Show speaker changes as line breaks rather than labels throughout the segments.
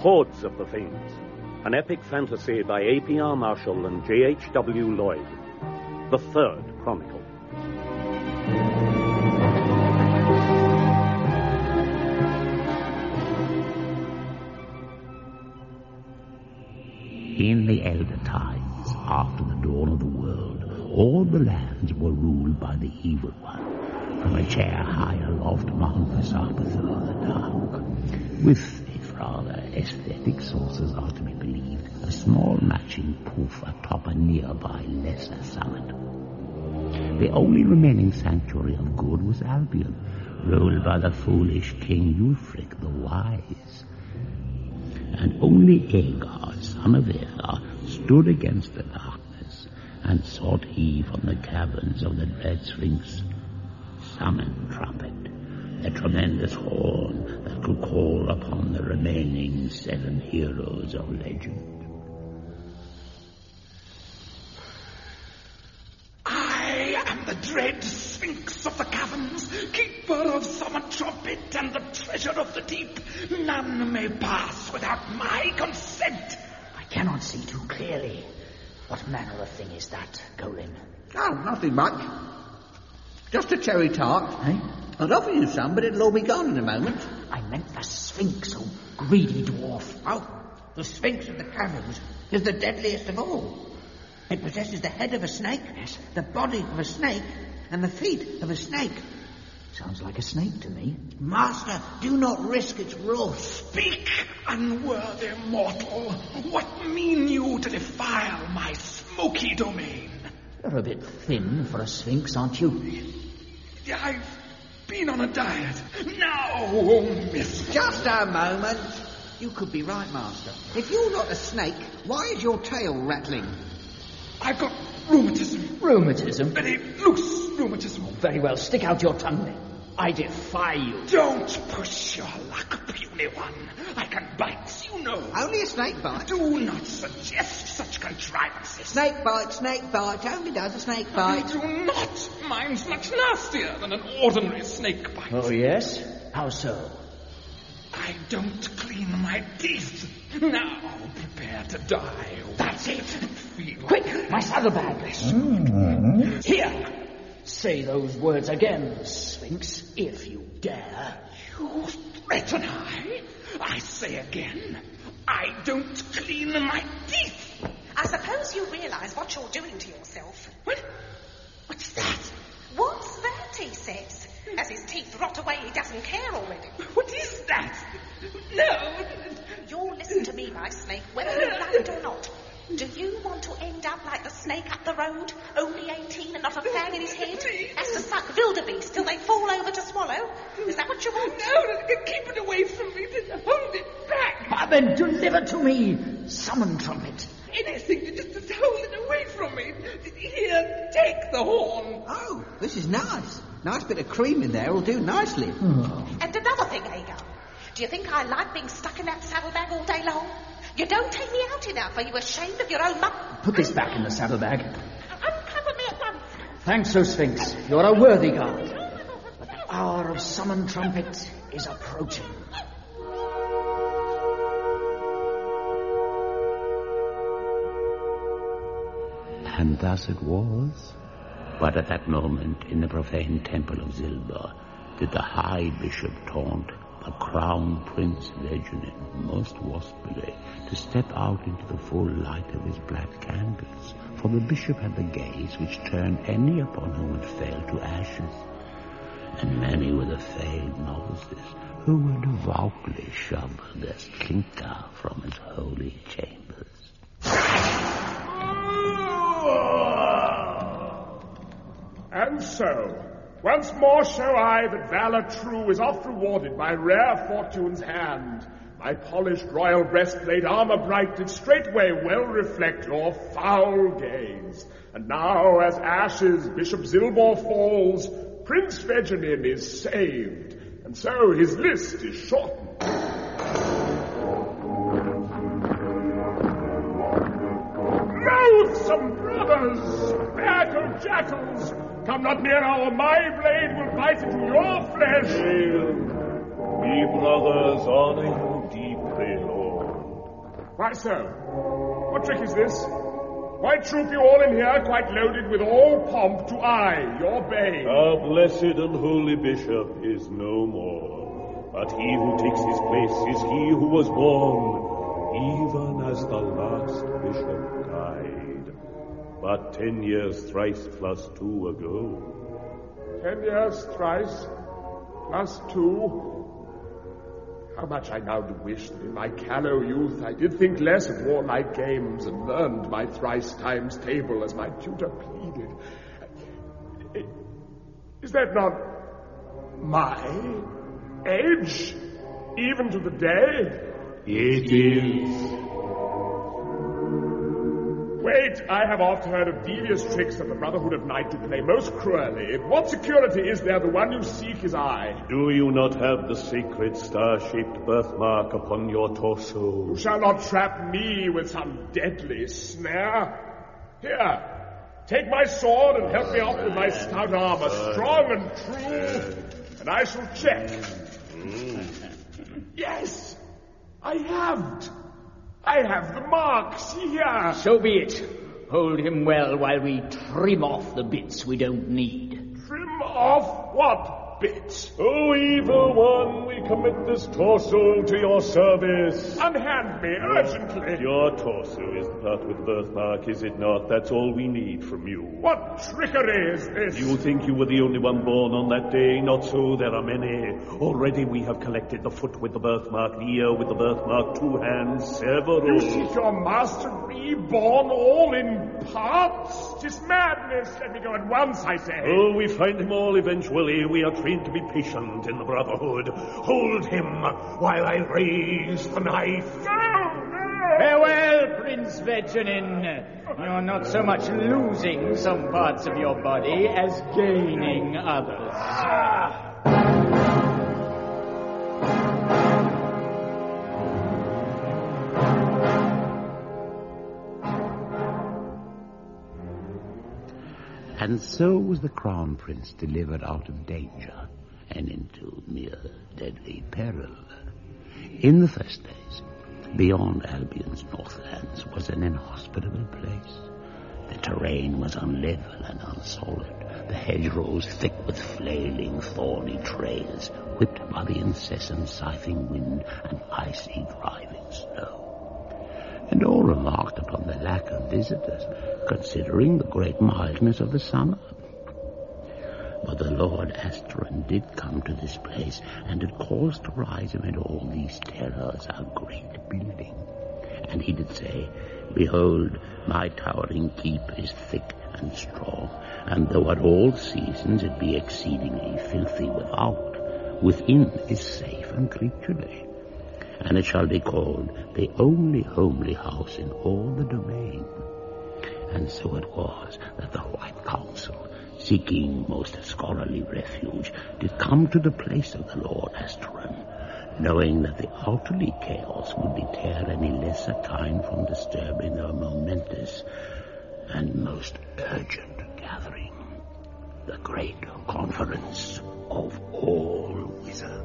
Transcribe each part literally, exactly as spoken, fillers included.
Hordes of the Fiends, an epic fantasy by A P R Marshall and J H W Lloyd. The Third Chronicle.
In the elder times, after the dawn of the world, all the lands were ruled by the Evil One, from a chair high aloft Mount Sarpathor the Dark, with, if rather aesthetic sources are to be believed, a small matching poof atop a nearby lesser summit. The only remaining sanctuary of good was Albion, ruled by the foolish King Ulfric the Wise. And only Aegar, son of Aether, stood against the darkness, and sought he from the caverns of the dread Sphinx Summon Trumpet, the tremendous horn that could call upon the remaining seven heroes of legend.
I am the dread Sphinx of the caverns, keeper of Summon Trumpet and the treasure of the deep. None may pass without my consent.
I cannot see too clearly. What manner of thing is that, Golem?
Oh, nothing much. Just a cherry tart.
Eh?
I'd offer you some, but it'll all be gone in a moment.
I meant the Sphinx, oh greedy dwarf.
Oh, the Sphinx of the caverns is the deadliest of all. It possesses the head of a snake,
Yes.
the body of a snake, and the feet of a snake.
Sounds like a snake to me.
Master, do not risk its wrath.
Speak, unworthy mortal. What mean you to defile my smoky domain?
You're a bit thin for a Sphinx, aren't you?
I've been on a diet. Now, oh, miss.
Just a moment. You could be right, Master. If you're not a snake, why is your tail rattling?
I've got rheumatism.
Rheumatism?
Very loose rheumatism.
Very well, stick out your tongue then. I defy you.
Don't push your luck, puny one. I can bite, you know.
Only a snake bite.
Do not suggest such contrivances.
Snake bite, snake bite. Only does a snake
I
bite.
do not. Mine's much nastier than an ordinary snake bite.
Oh, yes? How so?
I don't clean my teeth. Now prepare to die. That's it. Feel
Quick, my saddlebags. Mm-hmm. Here. Say those words again, Sphinx, if you dare.
You threaten I? I say again, I don't clean my teeth.
I suppose you realise what you're doing to yourself.
What? What's that?
What's that, he says? As his teeth rot away, he doesn't care already.
What is that? No.
You'll listen to me, my snake, whether you like it or not. Do you want to end up like the snake up the road, only eighteen and not a fang in his head, has to suck wildebeest till they fall over to swallow? Is that what you want?
No, keep it away from me. Hold it back.
Ah, then deliver to me. Summon Trumpet.
Anything to just, just hold it away from me. Here, take the horn.
Oh, this is nice. Nice bit of cream in there will do nicely.
Oh.
And another thing, Aegar. Do you think I like being stuck in that saddlebag all day long? You don't take me out enough. Are you ashamed of your own mum?
Put this back in the saddlebag.
Uncover me at once.
Thanks, O Sphinx. You're a worthy guard. But the hour of Summon Trumpet is approaching.
And thus it was. But at that moment, in the profane temple of Zilba, did the High Bishop taunt the Crown Prince Vegenin most waspily to step out into the full light of his black candles, for the bishop had the gaze which turned any upon whom it fell to ashes, and many were the failed novices who were devoutly shoveled as clinker from its holy chambers.
And so, once more show I that valor true is oft rewarded by rare fortune's hand. My polished royal breastplate, armor bright, did straightway well reflect your foul gaze. And now, as ashes Bishop Zilbor falls, Prince Vegenin is saved, and so his list is shortened. Loathsome brothers, battle jackals, come not near, or my blade will bite into your flesh.
We brothers honor you deeply, Lord.
Why so? What trick is this? Why troop you all in here quite loaded with all pomp to I, your bane?
Our blessed and holy bishop is no more, but he who takes his place is he who was born, even as the last bishop died, but ten years thrice plus two ago.
Ten years thrice plus two? How much I now do wish that in my callow youth I did think less of warlike games and learned my thrice times table as my tutor pleaded. Is that not my age, even to the day?
It is.
Wait, I have oft heard of devious tricks that the Brotherhood of Night do play most cruelly. What security is there the one you seek is I?
Do you not have the sacred star-shaped birthmark upon your torso?
You shall not trap me with some deadly snare. Here, take my sword and help me off with my stout armor, strong and true, and I shall check. Yes, I have. I have the mark, see here.
So be it. Hold him well while we trim off the bits we don't need.
Trim off what bits?
O evil one, we commit this torso to your service.
Unhand me urgently.
Your torso is the part with birthmark, is it not? That's all we need from you.
What trickery is this?
You think you were the only one born on that day? Not so, there are many. Already we have collected the foot with the birthmark, the ear with the birthmark, two hands, several.
You seek your master reborn all in parts? 'Tis madness. Let me go at once, I say.
Oh, we find him all eventually. We are trained to be patient in the Brotherhood. Hold him while I raise the knife.
No, no.
Farewell, Prince Vegenin. You're not so much losing some parts of your body as gaining others. Ah.
And so was the Crown Prince delivered out of danger and into mere deadly peril. In the first days, beyond Albion's northlands was an inhospitable place. The terrain was unlevel and unsolid, the hedgerows thick with flailing, thorny trails, whipped by the incessant scything wind and icy driving snow. And all remarked upon the lack of visitors, considering the great mildness of the summer. But the Lord Astron did come to this place, and had caused to rise amid all these terrors a great building. And he did say, Behold, my towering keep is thick and strong, and though at all seasons it be exceedingly filthy without, within is safe and creaturely. And it shall be called the only homely house in all the domain. And so it was that the White Council, seeking most scholarly refuge, did come to the place of the Lord Astron, knowing that the outerly chaos would deter any lesser kind from disturbing their momentous and most urgent gathering, the great conference of all wizards.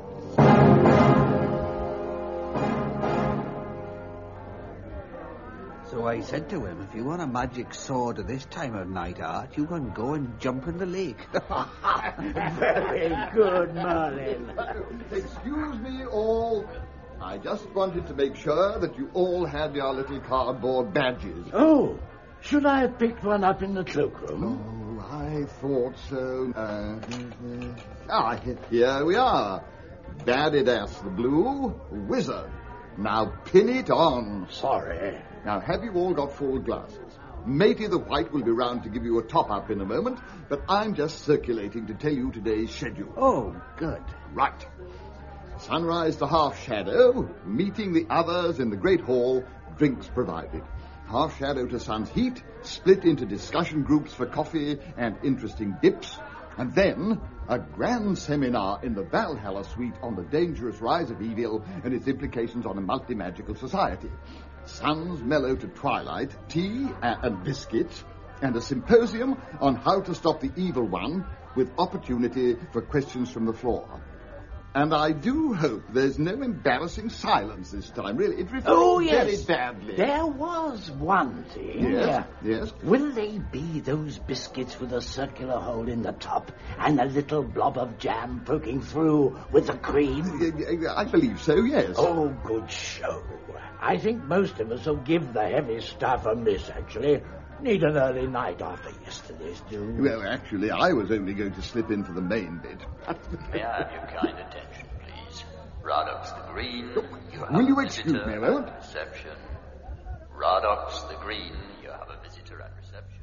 So I said to him, if you want a magic sword at this time of night, Art, you can go and jump in the lake.
Very good, Merlin.
Excuse me all. I just wanted to make sure that you all had your little cardboard badges.
Oh, should I have picked one up in the cloakroom?
Oh, I thought so. Uh, ah, here we are. Badidas the Blue, Wizard. Now pin it on.
Sorry.
Now, have you all got full glasses? Matey the White will be round to give you a top-up in a moment, but I'm just circulating to tell you today's schedule.
Oh, good.
Right. Sunrise to Half-Shadow, meeting the others in the Great Hall, drinks provided. Half-Shadow to Sun's Heat, split into discussion groups for coffee and interesting dips, and then a grand seminar in the Valhalla Suite on the dangerous rise of evil and its implications on a multi-magical society. Sun's mellow to twilight, tea and biscuits, and a symposium on how to stop the evil one with opportunity for questions from the floor. And I do hope there's no embarrassing silence this time. Really, it reflects
Oh, yes.
very badly.
There was one thing.
Yes, yes.
Will they be those biscuits with a circular hole in the top and a little blob of jam poking through with the cream?
I believe so, yes.
Oh, good show. I think most of us will give the heavy stuff a miss, actually. Need an early night after yesterday's do.
Well, actually, I was only going to slip in for the main bit.
May I have your kind attention, please? Radox the Green, you have
Will you
a
excuse
visitor
me a moment?
at reception. Radox the Green, you have a visitor at reception.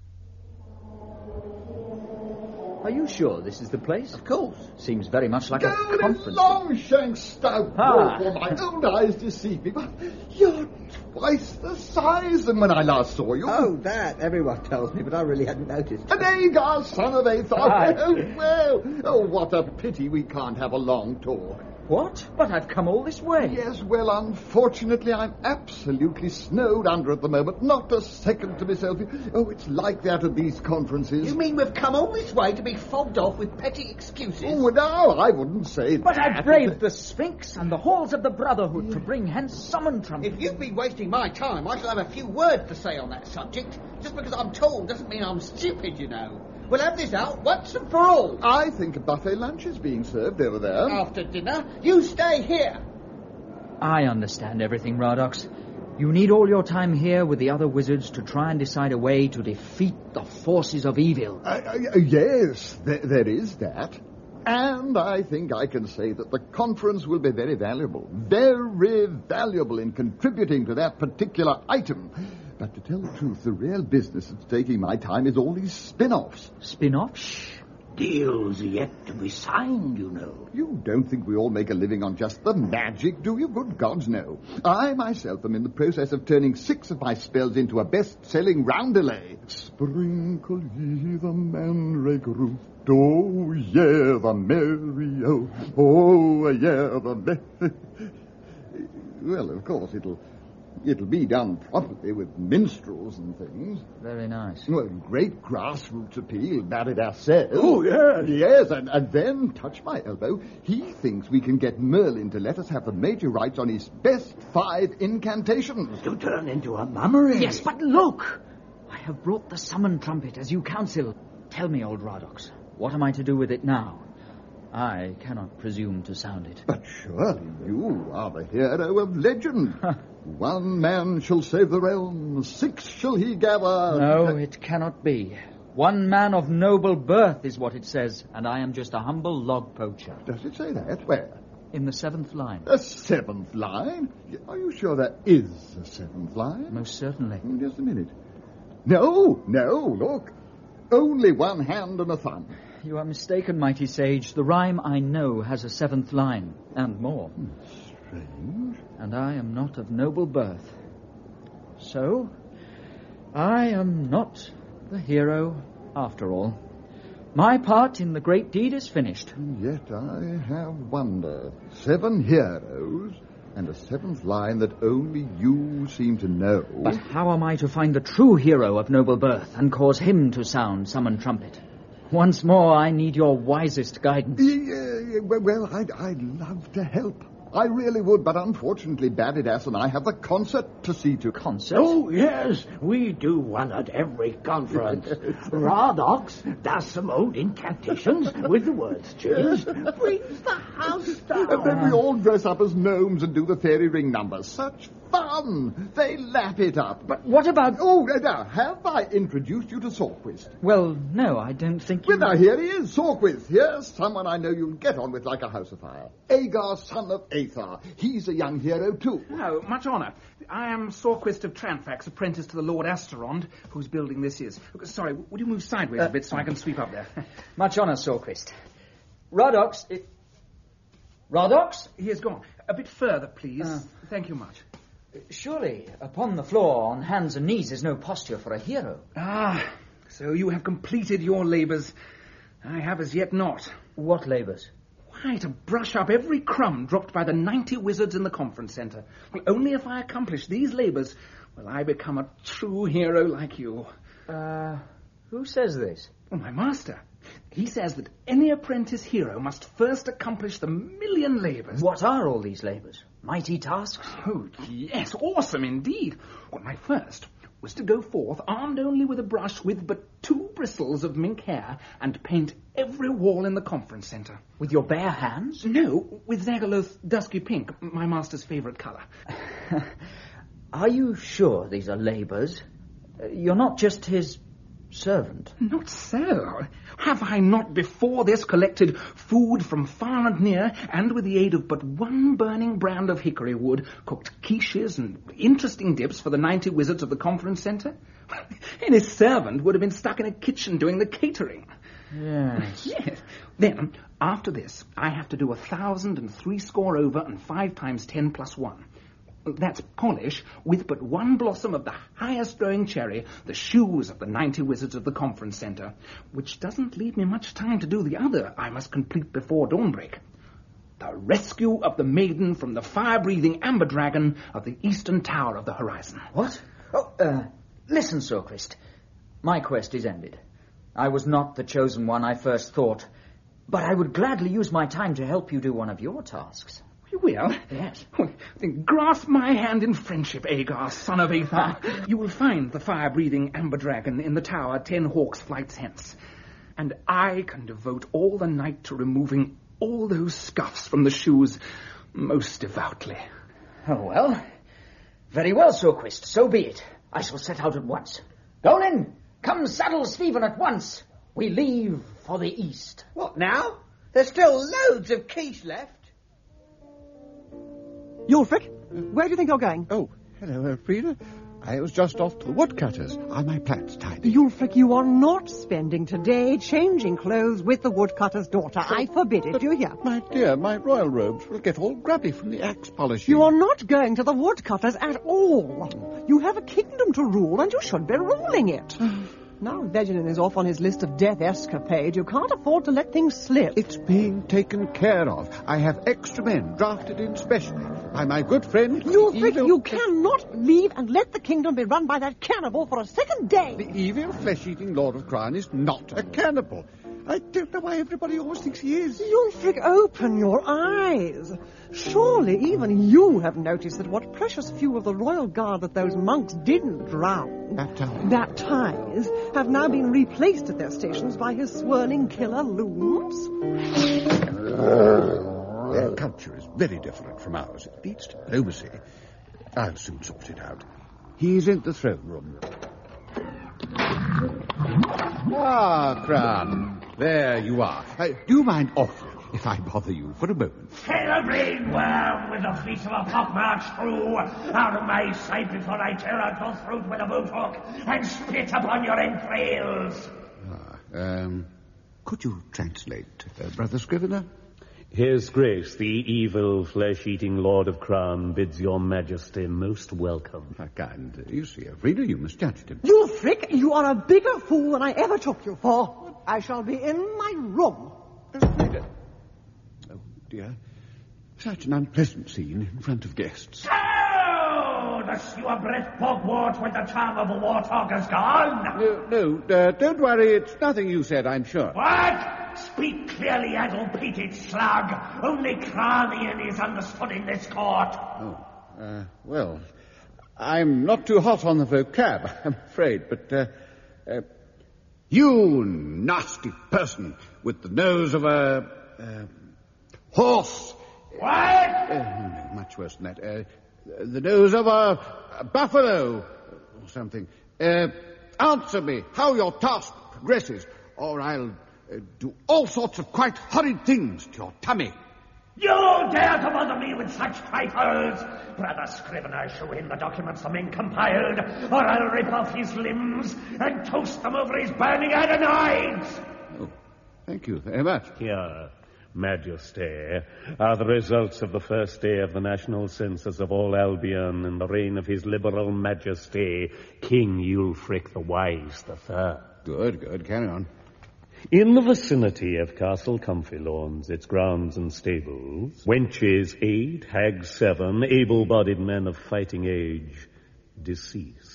Are you sure this is the place?
Of course.
Seems very much like
Go
a conference.
Longshanks, stout
Ah.
dwarf, or my own eyes deceive me, but you're twice the size than when I last saw you.
Oh, that. Everyone tells me, but I really hadn't noticed.
An Agar, son of Athor.
Aye.
Oh, well. Oh, what a pity we can't have a long talk.
What? But I've come all this way.
Yes, well, unfortunately, I'm absolutely snowed under at the moment. Not a second to myself. Oh, it's like that at these conferences.
You mean we've come all this way to be fobbed off with petty excuses?
Oh, no, I wouldn't say
But
that.
I braved the Sphinx and the halls of the Brotherhood to bring hence summon trumpet.
If you've been wasting my time, I shall have a few words to say on that subject. Just because I'm tall doesn't mean I'm stupid, you know. We'll have this out once and for all.
I think a buffet lunch is being served over there.
After dinner, you stay here.
I understand everything, Radox. You need all your time here with the other wizards to try and decide a way to defeat the forces of evil.
Uh, uh, yes, there, there is that. And I think I can say that the conference will be very valuable. Very valuable in contributing to that particular item. But to tell the truth, the real business that's taking my time is all these spin-offs.
Spin-offs?
Deals yet to be signed, you know.
You don't think we all make a living on just the magic, do you? Good gods, no. I myself am in the process of turning six of my spells into a best-selling roundelay. Sprinkle ye the mandrake root, oh, yeah, the merry, oh, oh, yeah, the merry. Well, of course, it'll... It'll be done properly with minstrels and things.
Very nice.
Well, great grassroots appeal, married ourselves.
Oh, yes.
Yes, and, and then, touch my elbow, he thinks we can get Merlin to let us have the major rights on his best five incantations.
To turn into a mummery.
Yes, but look! I have brought the summon trumpet as you counsel. Tell me, old Radox, what am I to do with it now? I cannot presume to sound it.
But surely you are the hero of legend. One man shall save the realm, six shall he gather.
No, it cannot be. One man of noble birth is what it says, and I am just a humble log poacher.
Does it say that? Where?
In the seventh line.
A seventh line? Are you sure there is a seventh line?
Most certainly.
Just a minute. No, no, look. Only one hand and a thumb.
You are mistaken, mighty sage. The rhyme I know has a seventh line, and more.
Strange.
And I am not of noble birth. So, I am not the hero after all. My part in the great deed is finished.
And yet I have wonder. Seven heroes and a seventh line that only you seem to know.
But how am I to find the true hero of noble birth and cause him to sound summon trumpet? Once more, I need your wisest guidance.
Yeah, well, I'd, I'd love to help. I really would, but unfortunately, Badidas and I have the concert to see to.
Concert?
Oh, yes, we do one at every conference. Radox does some old incantations with the words cheers, brings the house down.
And then we all dress up as gnomes and do the fairy ring numbers. Such fun! They lap it up.
But what about...
Oh, now, have I introduced you to Sorquist?
Well, no, I don't think you...
Well, now, here he is, Sorquist. Here's someone I know you'll get on with like a house of fire. Agar, son of Athar. He's a young hero, too.
Oh, much honour. I am Sorquist of Tranfax, apprentice to the Lord Asteron, whose building this is. Sorry, would you move sideways uh, a bit so I can sweep up there?
Much honour, Sorquist. Radox... It... Radox?
He is gone. A bit further, please. Uh, Thank you much.
Surely, upon the floor, on hands and knees, is no posture for a hero.
Ah, so you have completed your labours. I have as yet not.
What labours?
Why, to brush up every crumb dropped by the ninety wizards in the conference centre. Well, only if I accomplish these labours will I become a true hero like you.
Uh, who says this?
Well, my master. He says that any apprentice hero must first accomplish the million labours.
What are all these labours? Mighty tasks?
Oh, yes, awesome indeed. Well, my first was to go forth armed only with a brush with but two bristles of mink hair and paint every wall in the conference centre.
With your bare hands?
No, with Zagaloth's dusky pink, my master's favourite colour.
Are you sure these are labours? Uh, You're not just his servant.
Not so. Have I not before this collected food from far and near, and with the aid of but one burning brand of hickory wood, cooked quiches and interesting dips for the ninety wizards of the conference centre? Any servant would have been stuck in a kitchen doing the catering.
Yes.
Yes. Then, after this, I have to do a thousand and three score over and five times ten plus one. That's polish with but one blossom of the highest growing cherry, the shoes of the ninety wizards of the conference centre, which doesn't leave me much time to do the other I must complete before dawnbreak. The rescue of the maiden from the fire-breathing amber dragon of the eastern tower of the horizon.
What? Oh, uh, listen, Sorquist. My quest is ended. I was not the chosen one I first thought, but I would gladly use my time to help you do one of your tasks.
You will?
Yes.
Then grasp my hand in friendship, Agar, son of Aethar. You will find the fire-breathing amber dragon in the tower ten hawks' flights hence. And I can devote all the night to removing all those scuffs from the shoes most devoutly.
Oh, well. Very well, Sorquist. So be it. I shall set out at once. Golan, come saddle Stephen at once. We leave for the east.
What now? There's still loads of quiche left.
Ulfric, where do you think you're going?
Oh, hello, Elfrida. I was just off to the woodcutters. Are my plants tidy?
Ulfric, you are not spending today changing clothes with the woodcutter's daughter. So, I forbid it,
but,
do you hear?
My dear, my royal robes will get all grubby from the axe polishing.
You are not going to the woodcutters at all. You have a kingdom to rule, and you should be ruling it. Now Vegelin is off on his list of death escapade, you can't afford to let things slip.
It's being taken care of. I have extra men drafted in specially by my good friend...
Ulfric, evil... you cannot leave and let the kingdom be run by that cannibal for a second day.
The evil flesh-eating Lord of Crown is not a cannibal. I don't know why everybody always thinks he is.
Ulfric, open your eyes. Surely even you have noticed that what precious few of the royal guard that those monks didn't drown...
Baptized.
Baptized, have now been replaced at their stations by his swirling killer loons.
Their culture is very different from ours. It needs diplomacy. I'll soon sort it out. He's in the throne room. Ah, Crown. There you are. Uh, do you mind awfully if I bother you for a moment?
Celebrate worm with the fleece of a pockmarked screw out of my sight before I tear out your throat with a boat hook and spit upon your entrails.
Ah, um, could you translate, uh, Brother Scrivener?
His Grace, the evil, flesh-eating Lord of Crown, bids your Majesty most welcome.
Ah, kind. You see, Elfrida, you misjudged him.
Ulfric, you are a bigger fool than I ever took you for. I shall be in my room.
Elfrida. Oh, dear. Such an unpleasant scene in front of guests.
Oh, the sewer breath bogwort with the charm of a warthog has gone.
No, no, uh, don't worry. It's nothing you said, I'm sure.
What? Speak clearly, addle-peated slug. Only Cranian is understood in this court.
Oh, uh, well, I'm not too hot on the vocab, I'm afraid, but, uh, uh, you nasty person with the nose of a, uh, horse.
What?
Uh, no, much worse than that. Uh, the nose of a, a buffalo or something. Uh, answer me how your task progresses, or I'll uh, do all sorts of quite horrid things to your tummy.
You dare to bother me with such trifles? Brother Scrivener, show him the documents the men compiled, or I'll rip off his limbs and toast them over his burning adenoids.
Oh, thank you very much.
Here, Majesty, are the results of the first day of the national census of all Albion in the reign of his liberal Majesty, King Ulfric the Wise the Third.
Good, good. Carry on.
In the vicinity of Castle Comfy Lawns, its grounds and stables, wenches eight, hags seven, able-bodied men of fighting age, deceased,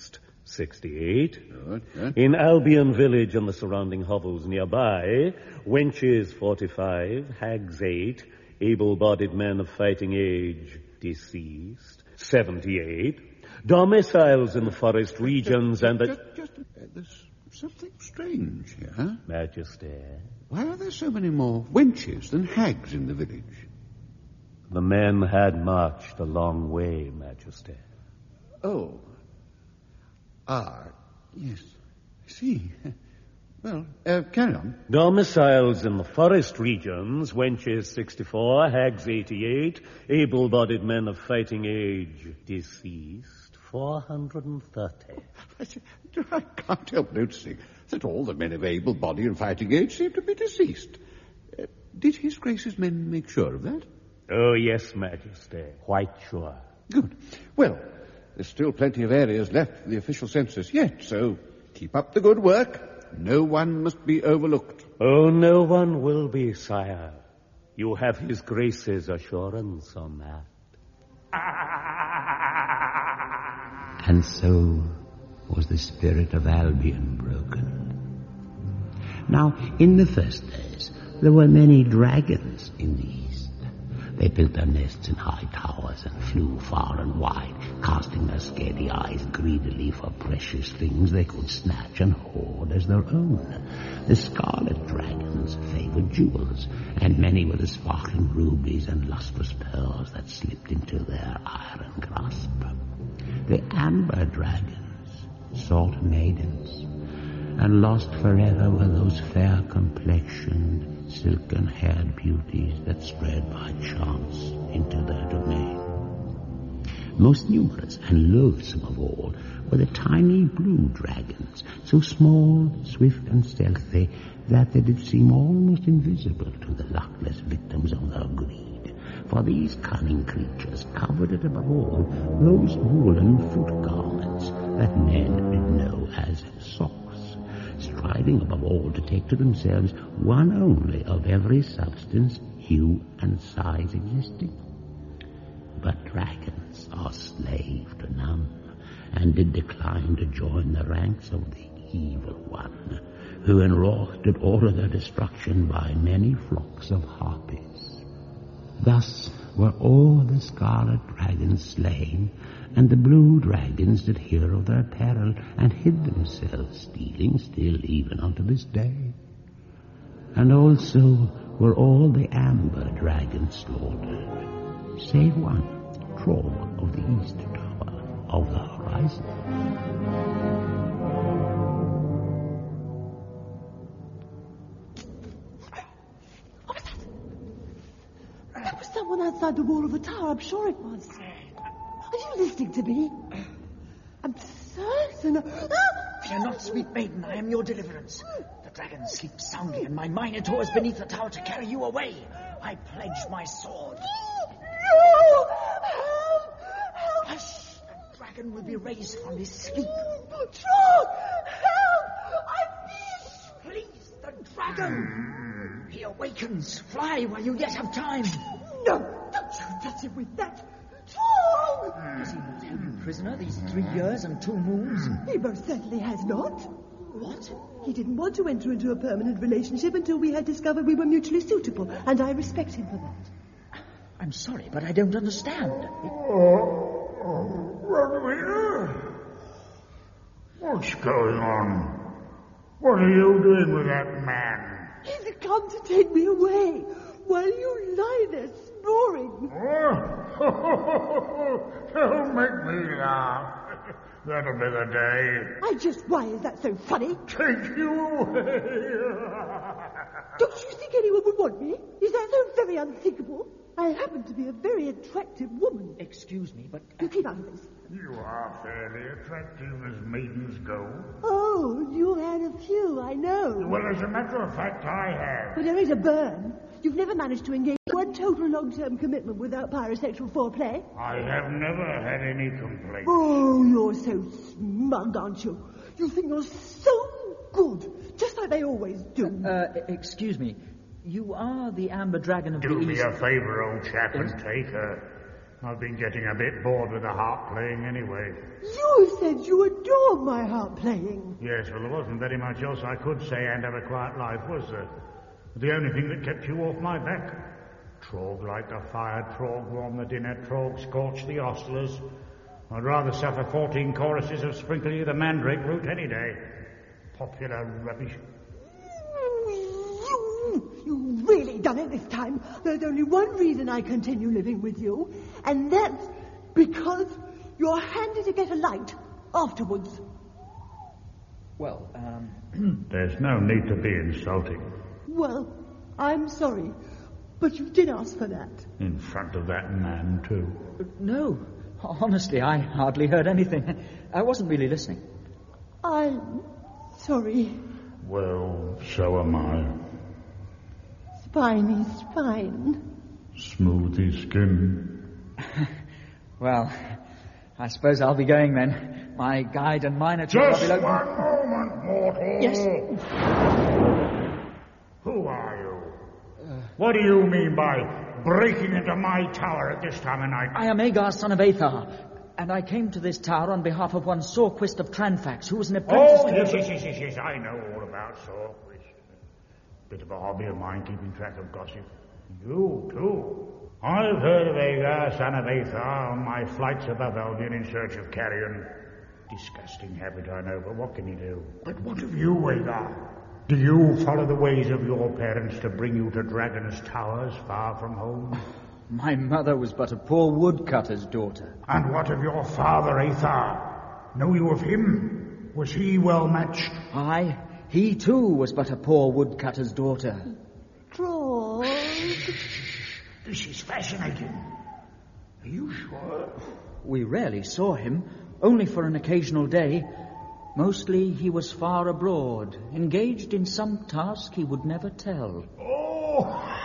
sixty-eight.
Good, good.
In Albion Village and the surrounding hovels nearby, wenches forty-five, hags eight, able-bodied men of fighting age deceased, seventy-eight, domiciles in the forest regions and the...
Just, just, uh, there's something strange here, huh?
Majesty.
Why are there so many more wenches than hags in the village?
The men had marched a long way, Majesty.
Oh. Ah, yes. I see. Well, uh, carry on.
Domiciles in the forest regions, wenches sixty-four, hags eighty-eight, able-bodied men of fighting age deceased, four hundred thirty.
I can't help noticing that all the men of able body and fighting age seem to be deceased. Uh, did His Grace's men make sure of that?
Oh, yes, Majesty. Quite sure.
Good. Well, there's still plenty of areas left for the official census yet, so keep up the good work. No one must be overlooked.
Oh, no one will be, sire. You have His Grace's assurance on that.
And so was the spirit of Albion broken. Now, in the first days, there were many dragons in the east. They built their nests in high towers and flew far and wide, casting their scaly eyes greedily for precious things they could snatch and hoard as their own. The scarlet dragons favored jewels, and many were the sparkling rubies and lustrous pearls that slipped into their iron grasp. The amber dragons sought maidens, and lost forever were those fair-complexioned, silken-haired beauties that spread by chance into their domain. Most numerous and loathsome of all were the tiny blue dragons, so small, swift, and stealthy that they did seem almost invisible to the luckless victims of their greed. For these cunning creatures coveted above all those woolen foot garments that men did know as socks, striving above all to take to themselves one only of every substance, hue, and size existing. But dragons are slave to none, and did decline to join the ranks of the evil one, who enwrought did order their destruction by many flocks of harpies. Thus were all the scarlet dragons slain, and the blue dragons did hear of their peril, and hid themselves, stealing still even unto this day. And also were all the amber dragons slaughtered, save one, Trog of the east tower of the horizon.
What was that? That was someone outside the wall of the tower, I'm sure it was. Are you listening to me? I'm certain... Ah!
Fear not, sweet maiden, I am your deliverance. The dragon sleeps soundly, and my minotaur is beneath the tower to carry you away. I pledge my sword.
No! Help! Help!
Hush! The dragon will be raised from his sleep.
Trog! Help! I wish!
Please, the dragon! He awakens. Fly while you yet have time.
No! Don't you touch him with that! Trog!
Has he not held you prisoner these three years and two moons?
He most certainly has not.
What?
He didn't want to enter into a permanent relationship until we had discovered we were mutually suitable, and I respect him for that.
I'm sorry, but I don't understand.
Roswitha? What's going on? What are you doing with that man?
He's come to take me away while you lie there snoring.
Oh, don't make me laugh. That'll be the day.
I just, why is that so funny?
Take you away.
Don't you think anyone would want me? Is that so very unthinkable? I happen to be a very attractive woman.
Excuse me, but...
You keep out of this.
You are fairly attractive as maidens go.
Oh, you had a few, I know.
Well, as a matter of fact, I have.
But there is a burn. You've never managed to engage one total long-term commitment without pyrosexual foreplay.
I have never had any complaints.
Oh, you're so smug, aren't you? You think you're so good, just like they always do.
Uh, excuse me. You are the Amber Dragon of
Do
the
me
East.
a favor, old chap, and take her. I've been getting a bit bored with the harp playing anyway.
You said you adored my harp playing.
Yes, well, there wasn't very much else I could say and have a quiet life, was there? The only thing that kept you off my back. Trog like the fire, Trog warm the dinner, Trog scorch the ostlers. I'd rather suffer fourteen choruses of Sprinkle You the Mandrake root any day. Popular rubbish.
You, you've really done it this time. There's only one reason I continue living with you, and that's because you're handy to get a light afterwards.
Well, um...
There's no need to be insulting.
Well, I'm sorry, but you did ask for that.
In front of that man, too.
No. Honestly, I hardly heard anything. I wasn't really listening.
I'm sorry.
Well, so am I.
Spiny spine.
Smoothie skin.
Well, I suppose I'll be going then. My guide and miner...
Just one moment, mortal.
Yes?
Who are you? Uh, what do you mean by breaking into my tower at this time of night?
I am Agar, son of Aethar, and I came to this tower on behalf of one Sorquist of Tranfax, who was an apprentice...
Oh, yes, yes, yes, yes, yes, I know all about Sorquist. Bit of a hobby of mine, keeping track of gossip. You, too. I've heard of Agar, son of Aethar, on my flights above Albion in search of carrion. Disgusting habit, I know, but what can you do? But what of you, Agar? Do you follow the ways of your parents to bring you to Dragon's Towers far from home?
My mother was but a poor woodcutter's daughter.
And what of your father, Aethar? Know you of him? Was he well matched?
Aye, he too was but a poor woodcutter's daughter.
Trog.
This is fascinating. Are you sure?
We rarely saw him, only for an occasional day. Mostly he was far abroad, engaged in some task he would never tell.
Oh!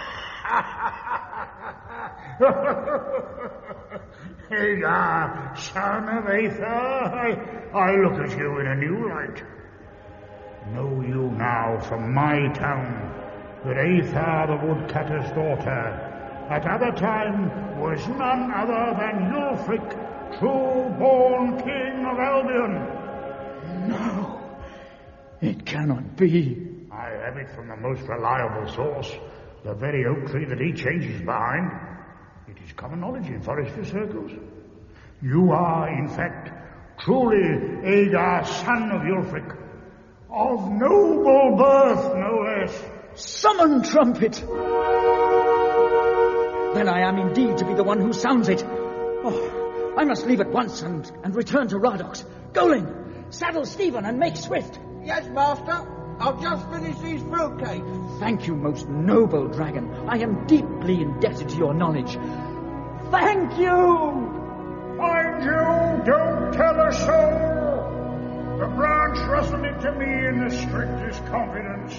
Agar, son of Aethar, I, I look at you in a new light. Know you now from my town that Aethar the woodcutter's daughter at other time was none other than Ulfric, true-born king of Albion.
No, it cannot be.
I have it from the most reliable source, the very oak tree that he changes behind. It is common knowledge in forestry circles. You are, in fact, truly Agar, son of Ulfric, of noble birth, no less.
Summon trumpet! Then I am indeed to be the one who sounds it. Oh, I must leave at once and, and return to Radox. Golin! Saddle Stephen and make swift.
Yes, master. I've just finished these fruitcakes.
Thank you, most noble dragon. I am deeply indebted to your knowledge. Thank you!
Mind you, don't tell a soul. The branch rustled it to me in the strictest confidence.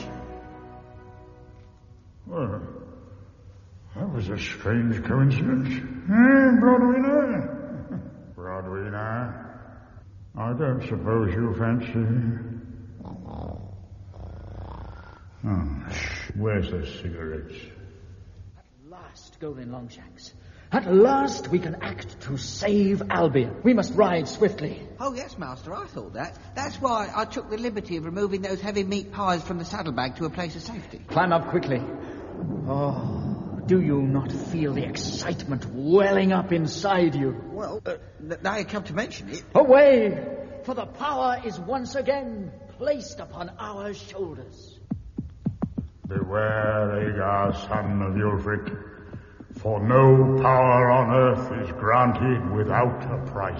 Well, that was a strange coincidence. Eh, Brodwina? Brodwina? I don't suppose you fancy... Oh, where's the cigarettes?
At last, Golin Longshanks. At last we can act to save Albion. We must ride swiftly.
Oh, yes, master, I thought that. That's why I took the liberty of removing those heavy meat pies from the saddlebag to a place of safety.
Climb up quickly. Oh, do you not feel the excitement welling up inside you?
Well, uh, now you come to mention it...
Away! For the power is once again placed upon our shoulders.
Beware, Agar, son of Ulfric, for no power on earth is granted without a price.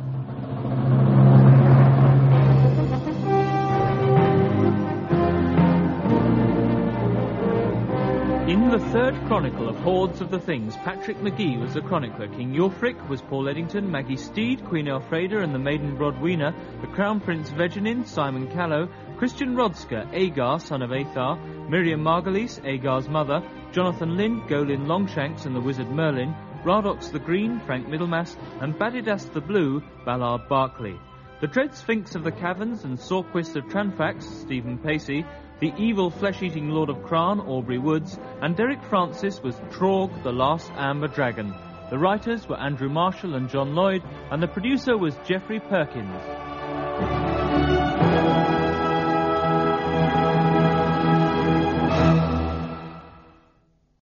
In the third chronicle of Hordes of the Things, Patrick McGee was the chronicler, King Ulfric was Paul Eddington, Maggie Steed, Queen Elfreda and the Maiden Brodwina, the Crown Prince Vegenin, Simon Callow, Christian Rodska, Agar, son of Aethar, Miriam Margulies, Agar's mother, Jonathan Lynn, Golin Longshanks and the Wizard Merlin, Radox the Green, Frank Middlemass, and Badidas the Blue, Ballard Barclay. The Dread Sphinx of the Caverns and Sorquist of Tranfax, Stephen Pacey, the evil flesh-eating Lord of Cran, Aubrey Woods, and Derek Francis was Trog, the last Amber Dragon. The writers were Andrew Marshall and John Lloyd, and the producer was Geoffrey Perkins.